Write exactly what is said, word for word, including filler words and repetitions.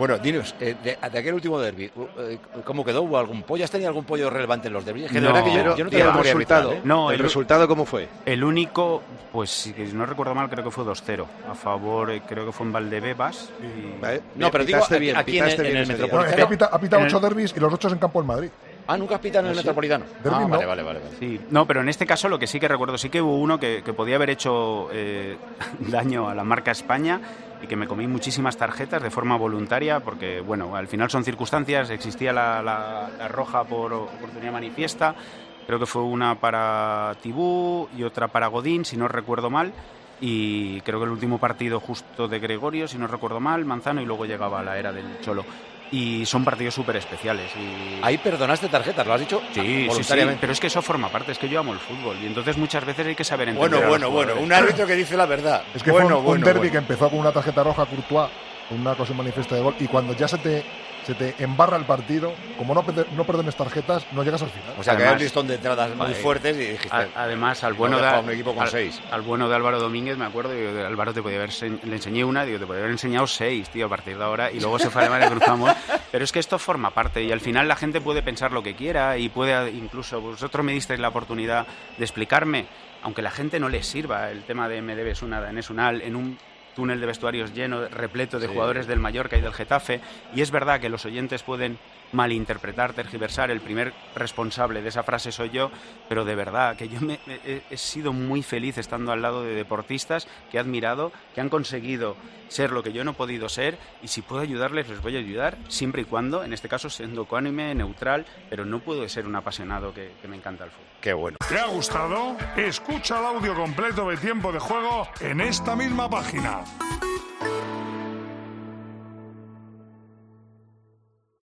Bueno, dinos, eh, de, de aquel último derbi, eh, ¿cómo quedó? ¿Hubo algún pollo? ¿Has tenido algún pollo relevante en los derbis? Que de no, verdad que yo, yo no tengo el memoria resultado, vital, ¿eh? no, el, el resultado ¿cómo fue? El único, pues si no recuerdo mal, creo que fue dos cero. A favor, eh, creo que fue en Valdebebas. Y... Vale. No, pero digo, aquí, bien, aquí en, en, en el Metropolitano. No, es que ha pitado, ha pitado ocho derbis y los ocho en campo en Madrid. Ah, ¿nunca has pitado en el ¿Sí? Metropolitano? Derby, ah, no. vale, vale, vale, vale. Sí, no, pero en este caso lo que sí que recuerdo, sí que hubo uno que, que podía haber hecho eh, daño a la marca España y que me comí muchísimas tarjetas de forma voluntaria porque, bueno, al final son circunstancias, existía la, la, la roja por oportunidad manifiesta, creo que fue una para Tibú y otra para Godín, si no recuerdo mal, y creo que el último partido justo de Gregorio, si no recuerdo mal, Manzano, y luego llegaba la era del Cholo. Y son partidos súper especiales. Y... Ahí perdonaste tarjetas, ¿lo has dicho? Sí, voluntariamente. Sí, sí, pero es que eso forma parte, es que yo amo el fútbol y entonces muchas veces hay que saber entender. Bueno, bueno, bueno, un árbitro que dice la verdad. Es que bueno, fue un, bueno, un derbi bueno. que empezó con una tarjeta roja Courtois, con una cosa manifiesta de gol, y cuando ya se te, se te embarra el partido, como no, no perdones tarjetas, no llegas al final. O sea, además, que hay un listón de entradas muy fuertes y dijiste... A, además, al bueno, no de, un equipo con al, seis. al bueno de Álvaro Domínguez, me acuerdo, digo, Álvaro, te podía haber, le enseñé una, digo, te podía haber enseñado seis, tío, a partir de ahora, y luego se fue además, le cruzamos. Pero es que esto forma parte y al final la gente puede pensar lo que quiera y puede incluso, vosotros me disteis la oportunidad de explicarme, aunque la gente no les sirva el tema de me debes una danés unal en un túnel de vestuarios lleno, repleto de sí. jugadores del Mallorca y del Getafe, y es verdad que los oyentes pueden malinterpretar, tergiversar, el primer responsable de esa frase soy yo, pero de verdad que yo me, he, he sido muy feliz estando al lado de deportistas que he admirado, que han conseguido ser lo que yo no he podido ser, y si puedo ayudarles les voy a ayudar, siempre y cuando, en este caso siendo ecuánime, neutral, pero no puedo ser un apasionado que, que me encanta el fútbol. Qué bueno. ¿Te ha gustado? Escucha el audio completo de Tiempo de Juego en esta misma página.